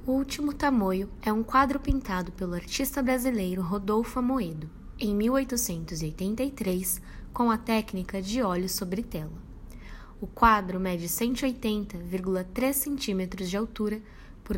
O Último Tamoio é um quadro pintado pelo artista brasileiro Rodolfo Amoedo, em 1883, com a técnica de óleo sobre tela. O quadro mede 180,3 centímetros de altura por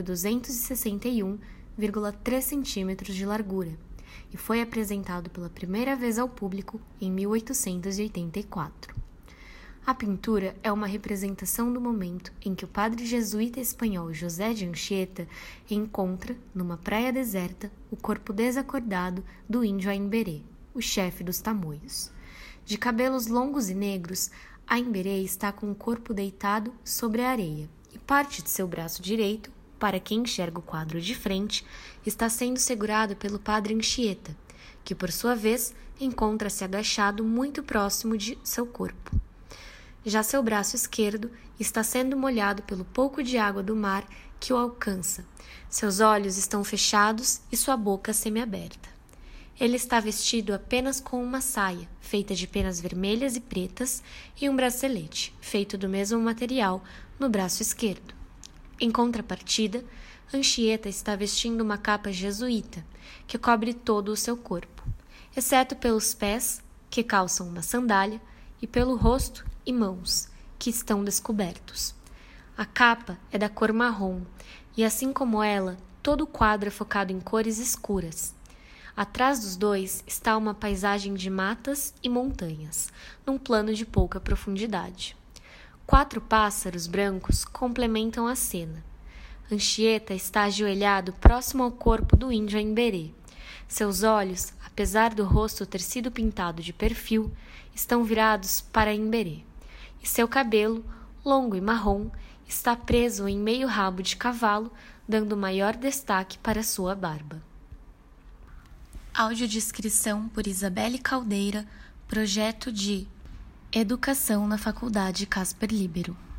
261,3 centímetros de largura e foi apresentado pela primeira vez ao público em 1884. A pintura é uma representação do momento em que o padre jesuíta espanhol José de Anchieta encontra, numa praia deserta, o corpo desacordado do índio Aimberê, o chefe dos tamoios. De cabelos longos e negros, Aimberê está com o corpo deitado sobre a areia e parte de seu braço direito, para quem enxerga o quadro de frente, está sendo segurado pelo padre Anchieta, que por sua vez encontra-se agachado muito próximo de seu corpo. Já seu braço esquerdo está sendo molhado pelo pouco de água do mar que o alcança. Seus olhos estão fechados e sua boca semiaberta. Ele está vestido apenas com uma saia, feita de penas vermelhas e pretas, e um bracelete, feito do mesmo material, no braço esquerdo. Em contrapartida, Anchieta está vestindo uma capa jesuíta, que cobre todo o seu corpo, exceto pelos pés, que calçam uma sandália, e pelo rosto e mãos, que estão descobertos. A capa é da cor marrom, e assim como ela, todo o quadro é focado em cores escuras. Atrás dos dois está uma paisagem de matas e montanhas, num plano de pouca profundidade. 4 pássaros brancos complementam a cena. Anchieta está ajoelhado próximo ao corpo do índio Aimberê. Seus olhos, apesar do rosto ter sido pintado de perfil, estão virados para Aimberê, e seu cabelo, longo e marrom, está preso em meio rabo de cavalo, dando maior destaque para sua barba. Audiodescrição por Isabelle Caldeira, projeto de Educação na Faculdade Casper Libero.